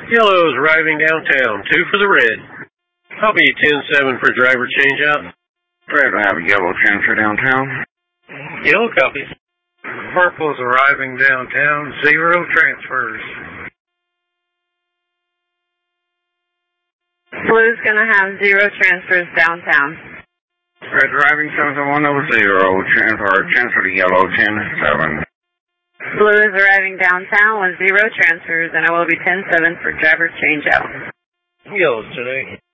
Yellow's arriving downtown. 2 for the red. Copy 10-7 for driver changeout. Red will have a yellow transfer downtown. Yellow copies. Purple's arriving downtown. 0 transfers. Blue's going to have 0 transfers downtown. Red arriving 70100. Transfer to yellow 10-7. Blue is arriving downtown with 0 transfers, and it will be 10-7 for driver changeout. Yellow's today.